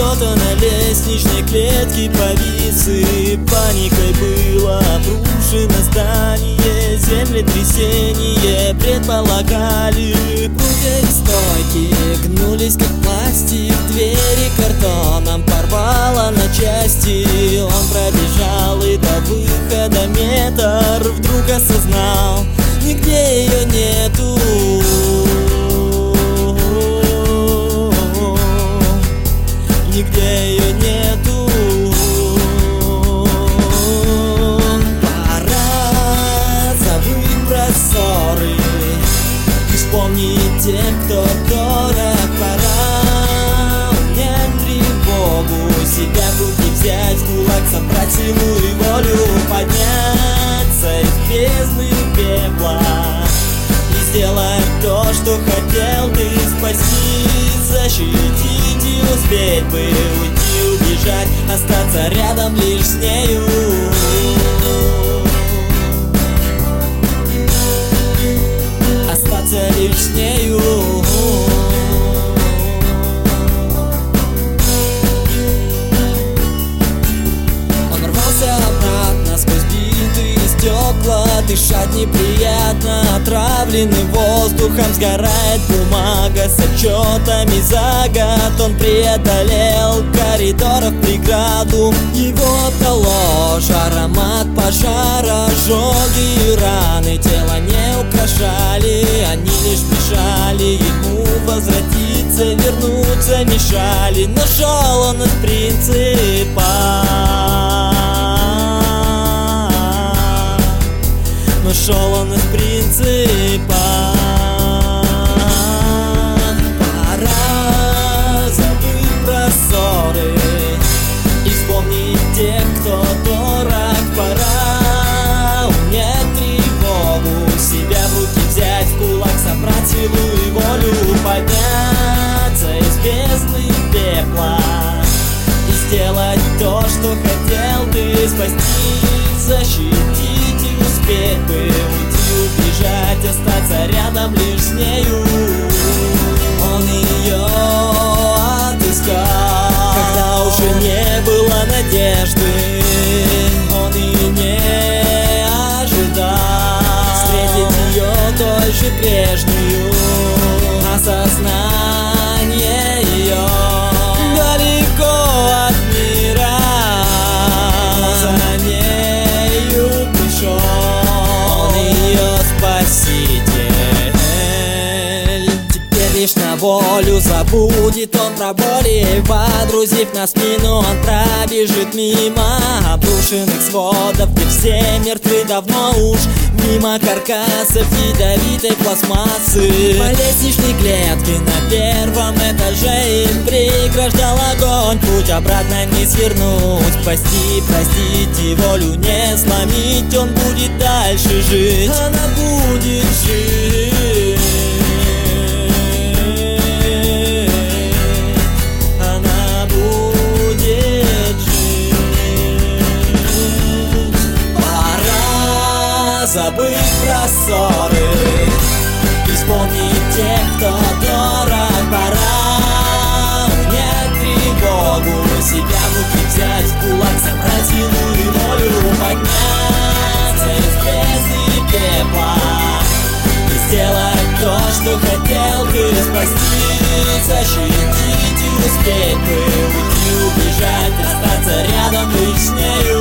Кто-то на лестничной клетке повис, и паникой было обрушено здание. Землетрясение предполагали. Прутья и стойки гнулись как пластик, двери картоном порвало на части. Он пробежал и до выхода метр, вдруг осознал, нигде ее нету. Нигде ее нету. Пора забыть про ссоры и вспомнить тех, кто дорог. Пора унять тревогу, себя в руки взять, в кулак собрать силу и волю, подняться из бездны пепла и сделать то, что хотел ты спасти, защитить и успеть бы уйти, убежать, остаться рядом лишь с нею. Остаться лишь с нею. Он рвался обратно сквозь битые стекла, дышать неприятно, отравленный воздухом, сгорает бумага с отчетами за год. Он преодолел коридоров преграду, его обдало жаром от пожара. Ожоги и раны тело не украшали, они лишь мешали ему возвратиться, вернуться мешали. Но шел он от принципа, но шел он из принципа. Пора забыть про ссоры и вспомнить тех, кто дорог. Пора унять тревогу, себя в руки взять, в кулак собрать силу и волю, подняться из бездны пепла и сделать то, что хотел ты спасти, защитить и успеть бы уйти, убежать, остаться рядом лишь с нею. Он ее отыскал, когда уже не было надежды. Он и не ожидал встретить ее той же прежнюю. Осознание ее далеко от мира, но за нею пришел он, ее спаситель. Теперь лишь на волю забудет он про боли, водрузив на спину, он пробежит мимо обрушенных сводов, где все мертвы давно уж, мимо каркасов ядовитой пластмассы. По лестничной клетке на первом этаже им преграждал огонь, путь обратно не свернуть, спасти, простить и волю не сломить. Он будет дальше жить, она будет жить. Она будет жить. Пора забыть про ссоры и вспомнить тех, кто дорог. Пора унять тревогу, себя в руки взять, в кулак собрать силу и волю, подняться из бездны пепла и сделать то, что хотел ты спасти, защитить и успеть бы уйти, убежать, остаться рядом лишь с нею.